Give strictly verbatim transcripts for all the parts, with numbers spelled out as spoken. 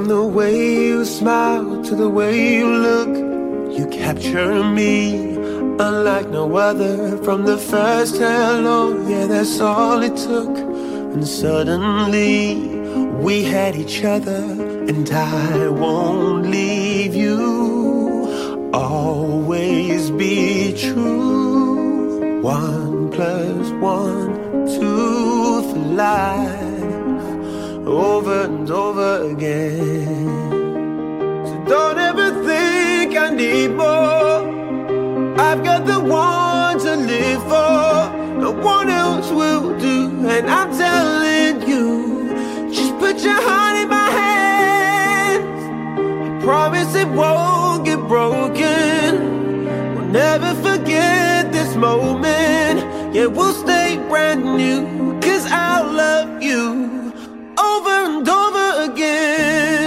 From the way you smile to the way you look, you capture me unlike no other. From the first hello, yeah, that's all it took. And suddenly we had each other, and I won't leave you. Always be true. One plus one, two for life, over and over again. So don't ever think I need more. I've got the one to live for. No one else will do. And I'm telling you, just put your heart in my hands. I promise it won't get broken. We'll never forget this moment. Yeah, we'll stay brand new, 'cause I'll love you over and over again.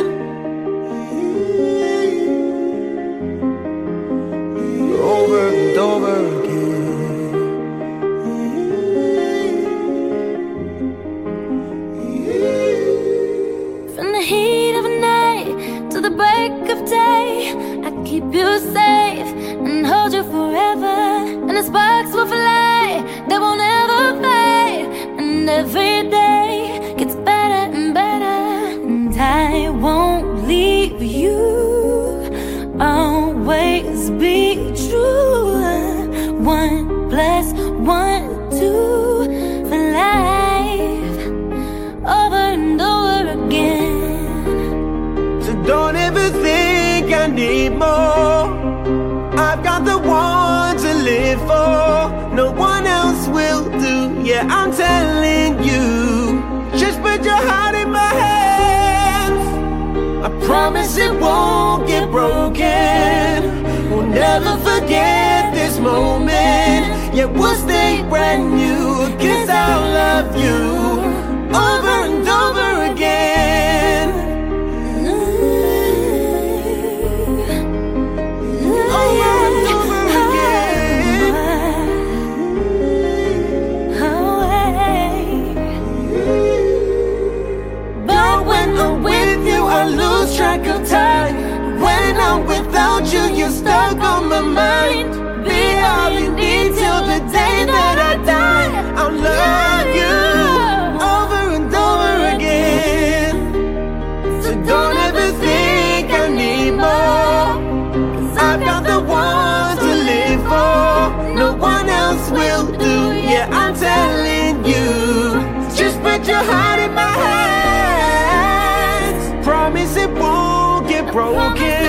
Over and over again. From the heat of the night to the break of day, I keep you safe and hold you forever. And the sparks will fly, they won't ever fade. And every day gets better and better. And I won't leave you. Always be true. One plus one, two for life, over and over again. So don't ever think I need more. I've got the one to live for. No one else will do. Yeah, I'm telling you, just put your heart in my hands. I promise it won't get broken. We'll never forget this moment. Yeah, we'll stay brand new, 'cause I'll love you over and over again. Over and over again. But when I'm with you, I lose track of time. When I'm without you, you're stuck on my mind. Be all you need till the day that I die. I'll love you over and over again. So don't ever think I need more, 'cause I've got the one to live for. No one else will do. Yeah, I'm telling you, just put your heart in my hands. Promise it won't get broken.